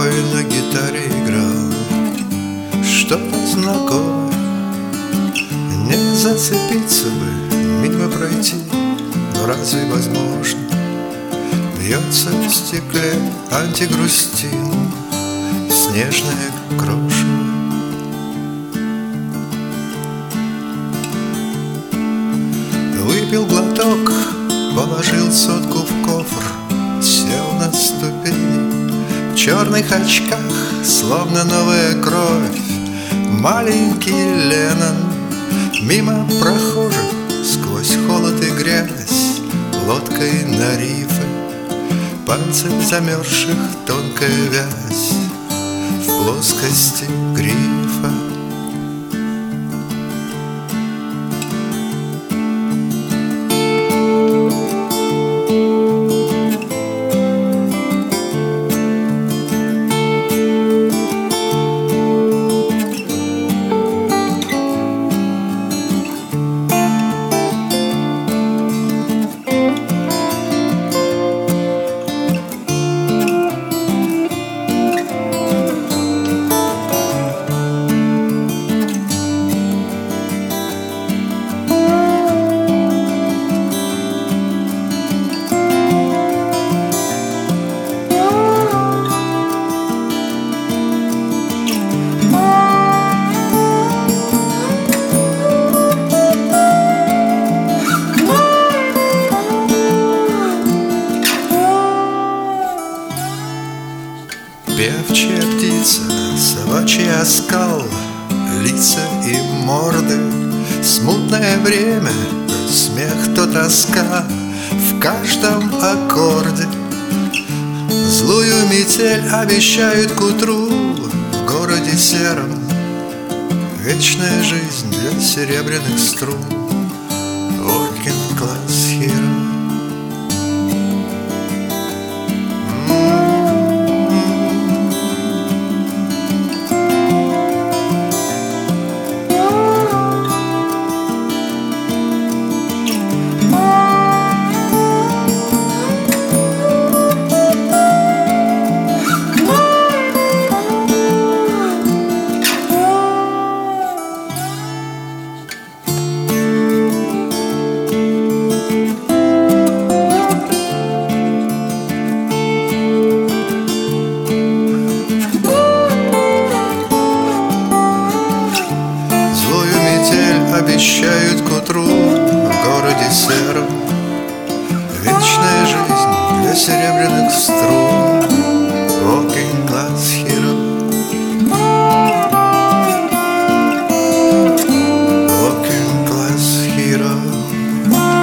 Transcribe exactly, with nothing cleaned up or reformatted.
тобой на гитаре играл что-то знакомое. Не зацепиться бы, мимо пройти, но разве возможно? Бьется в стекле антигрустин, снежное крошево. Выпил глоток, положил сотку в кофр, сел на ступени. В черных очках, словно новая кровь, маленький Леннон. Мимо прохожих, сквозь холод и грязь, лодкой на рифы, пальцев замерзших тонкая вязь в плоскости грифа. Певчая птица, собачий оскал, лица и морды, смутное время, то смех, то тоска в каждом аккорде. Злую метель обещают к утру в городе сером, вечная жизнь для серебряных струн. Working class hero. Обещают к утру в городе сером, вечная жизнь для серебряных струн. Working class hero. Working class hero.